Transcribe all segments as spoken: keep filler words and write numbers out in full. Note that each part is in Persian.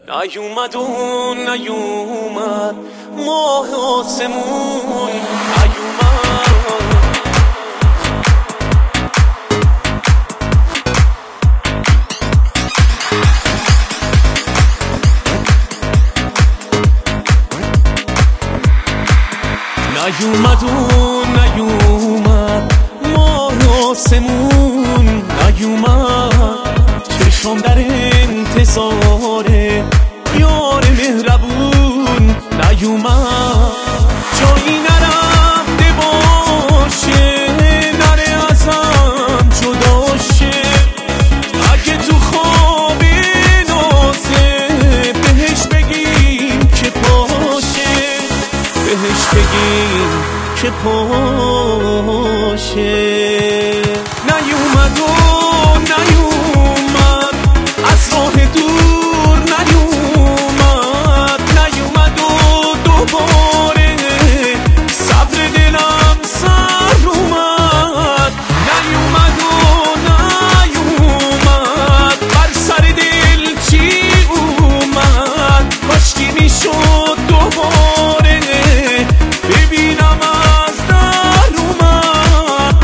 نیومد و نیومد ماه آسمون نیومد نیومد و نیومد ماه آسمون نیومد چشم در انتظاره یار مهربون نیومد جایی نرفته باشه نره ازم جدا شه اگه تو خواب نازه بهش بگیم که پاشه بهش بگیم که پاشه نیومد و نیومد از راه دور نیومد نیومد و دوباره صبر دلم سر اومد نیومد و نیومد بر سر دل چی اومد کاشکی میشد دوباره ببینم از در اومد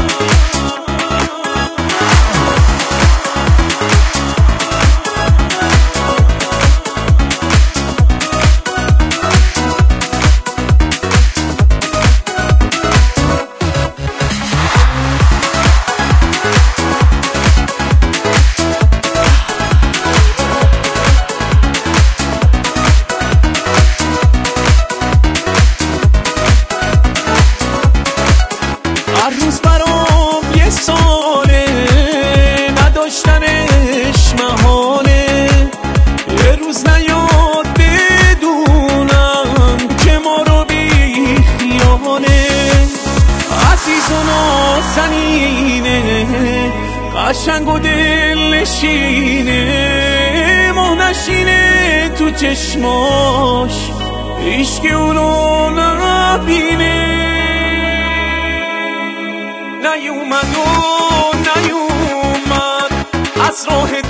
هر روز برام یه ساله نداشتنش محاله یه روز نیاد بدونم که ما رو بی خیاله عزیز و نازنینه قشنگ و دل نشینه ماه نشینه تو چشماش هیچکی اونو نبینه نیومد و نیومد از راه